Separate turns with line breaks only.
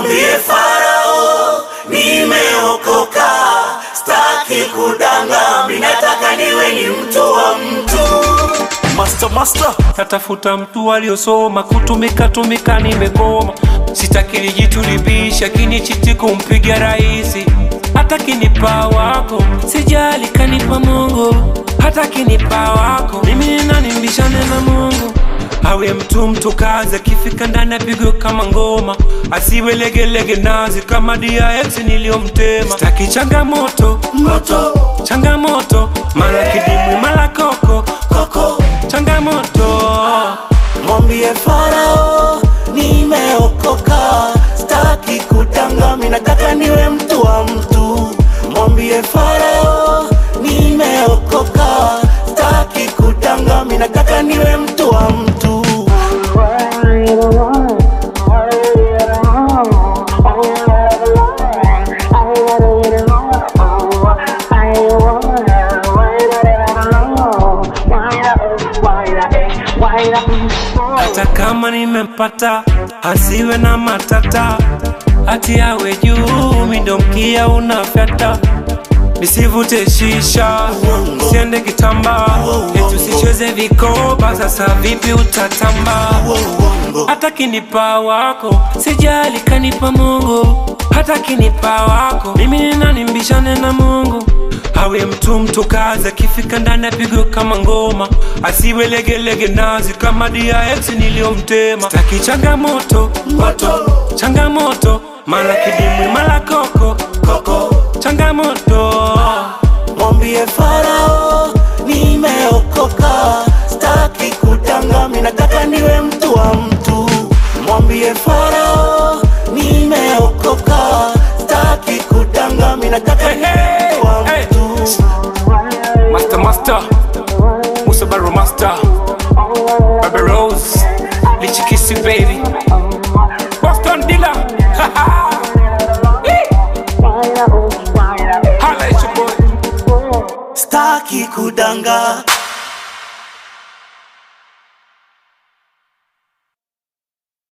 Mwambie Farao nimeokoka, staki kudanga, mimi nataka niwe ni mtu wa mtu.
Master, natafuta mtu aliyosoma, kutumika nimekoma. Sitaki nijitulibisha, kinichiti kumpiga raisi. Hata kinipa wako, sijali kanipa Mungu. Hata kinipa wako, mimi ninanimbishane na Mungu. Awe mtu kaze, kifika ndani apigwe kama ngoma. Asiwe legelege nazi kama DX niliyomtema. Sitaki changamoto, changamoto, mala kidimu mala koko, changamoto.
Mwambie Farao nimeokoka, staki kudanga, mimi nataka niwe mtu wa mtu. Mwambie Farao nimeokoka, staki kudanga, mimi nataka niwe mtu wa mtu.
Hata kama nimempata, asiwe na matata. Ati awe juu, midomkia unafyata. Nisivute shisha, siende kitamba. Etu sicheze vikoba, sasa vipi utatamba. Hata kinipa wako, sijali kanipa Mungu. Hata kinipa wako, mimi ninanimbishane na Mungu. Awe mtu kaze, kifika ndani apigwe kama ngoma. Asiwe legelege nazi kama DX niliyomtema. Sitaki changamoto, changamoto, mala kidimu mala koko, changamoto.
Mwambie Farao nimeokoka, staki kudanga, mimi nataka niwe mtu wa mtu. Mwambie Farao nimeokoka, staki kudanga, mimi nataka niwe mtu wa mtu.
Master, Musa Barrow Master, Baby Rose, Lichikisi baby, Boston Dilla.
Staki kudanga.